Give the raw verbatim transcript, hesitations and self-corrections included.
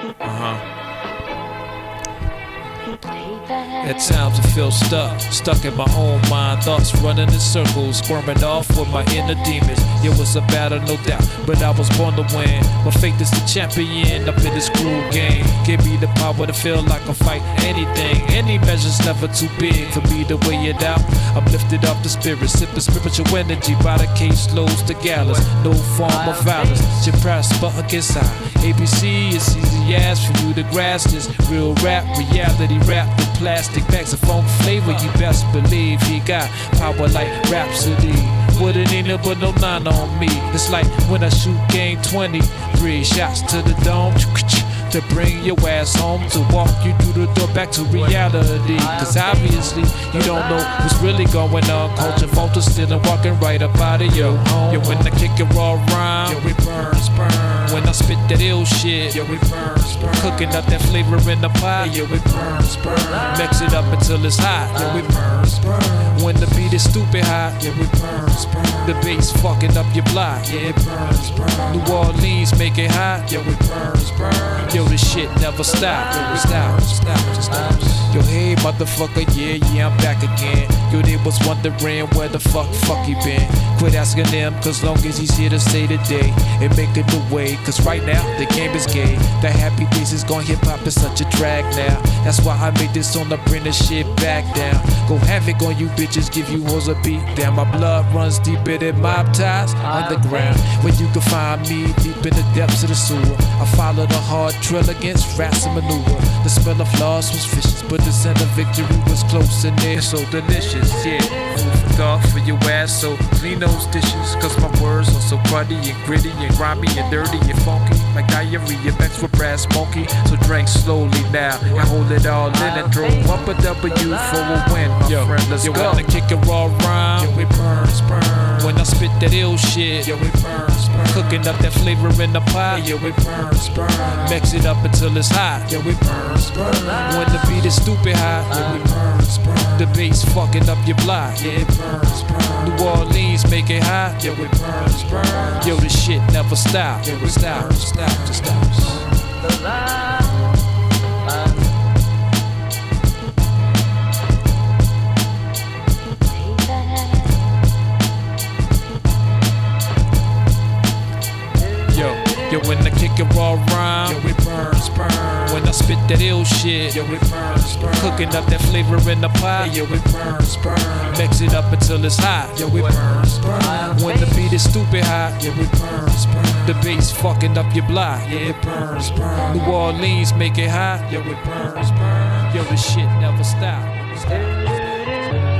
Uh-huh. At times I feel stuck, stuck in my own mind. Thoughts running in circles, squirming off with my inner demons. It was a battle, no doubt, but I was born to win. My faith is the champion up in this cruel game. Give me the power to feel like I fight anything. Any measure's never too big for me to weigh it out. I'm lifted off the spirit, sipping spiritual energy by the case loads to gallons. No form of violence should prosper against I. A B C, it's easy as for you to grasp this. Real rap, reality wrapped in plastic bags of funk flavor. You best believe he got power like Rhapsody. Wouldn't need it but no nine on me. It's like when I shoot game twenty, three shots to the dome to bring your ass home, to walk you through the door back to reality. Cause obviously you don't know what's really going on. Culture photo still and walking right up out of your home. Yo, when I kick it raw rhyme, yo, it burns, burn. When I spit that ill shit, yo, it burns, burn. Cooking up that flavor in the pot, yo, it burns, burn. Mix it up until it's hot, yo, it burns, burn. When the beat is stupid hot, yo, it burns, burn. The bass fucking up your block, yeah, it burns, burn. New Orleans make it hot, yo, it burns, burn. Yo, this shit never stop, yo, it stop, stop, stop. Yo, hey, motherfucker, yeah, yeah, I'm back again. Yo, they was wondering where the fuck, fuck he been. Quit asking them, cause long as he's here to stay today and make it the way. Cause right now, the game is gay. The happy days is gone, hip hop is such a drag now. That's why I made this song to bring this shit back down. Go havoc on you bitches, give you hoes a beat down. My blood runs deeper than mob ties underground. Where you can find me deep in the depths of the sewer. I follow the hard trail against rats and manure. The smell of loss was vicious, but the scent of victory was close and near. So delicious, yeah. Food for thought for your ass, so clean those dishes. Cause my words are so cruddy and gritty and grimy and dirty and funky. Like diarrhea mixed with brass monkey. So drink slowly now and hold it all in and throw up a W for a win, my yo, friend. Let's yo, go. When I kick a raw rhyme, yo, it burns, burn. When I spit that ill shit, yo, it burns, burn. Cooking up that flavor in the pot, yo, it burns, burn. Mix it up until it's hot, yo, it burns, burn. When the beat is stupid hot, yo, it burns, burn. The bass fucking up your block, yeah, it burns, burn. New Orleans make it hot, yo, it burns, burn. Yo, this shit never stop, yo, it stop, stop, just stop. Yo, when I kick it raw rhyme, yo, it burns, burn. When I spit that ill shit, yo, it burns, burn. Cooking up that flavor in the pot, yo, it burns, burn. Mix it up until it's hot, yo, it burns, burn. When the beat is stupid hot, yo, it burns, burn. The bass fucking up your block, yeah, it burns, burn. New Orleans make it hot, yo, it burns, burn. Yo, this shit never stop. Stop.